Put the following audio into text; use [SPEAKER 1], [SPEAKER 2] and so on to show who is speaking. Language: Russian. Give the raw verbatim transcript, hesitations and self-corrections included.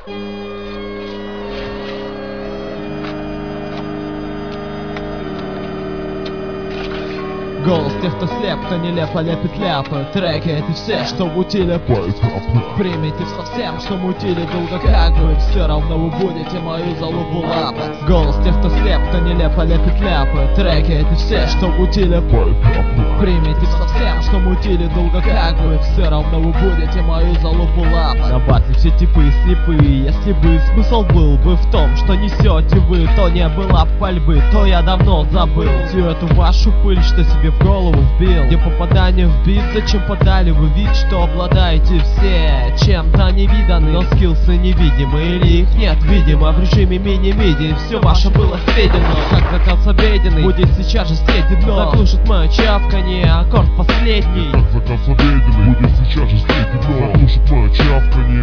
[SPEAKER 1] Голос тех, кто слеп, кто нелепо лепит ляпы. Треки это все, что мутили. Примите совсем, что мутили долго как бы. Все равно вы будете мою залупу лапать. Голос тех, кто слеп, кто нелепо лепит ляпы. Треки это все, что мутили. Примите совсем, что мутили долго как бы. Все равно вы будете мою залупу лапать. На батле все типы слепые. Если бы смысл был бы в том, что несете вы, то не было пальбы, то я давно забыл всю эту вашу пыль, что себе в голову вбил. Где попадание в бит, зачем подали вы вид, что обладаете все чем-то невиданным, но скиллсы невидимы или их нет, видимо, в режиме мини-миди. Все ваше было съедено, как заказ обеденный будет сейчас же съедено. Заглушит мое чавканье, аккорд последний.
[SPEAKER 2] Как заказ обеденный будет сейчас же съедено. Заглушит мое чавканье,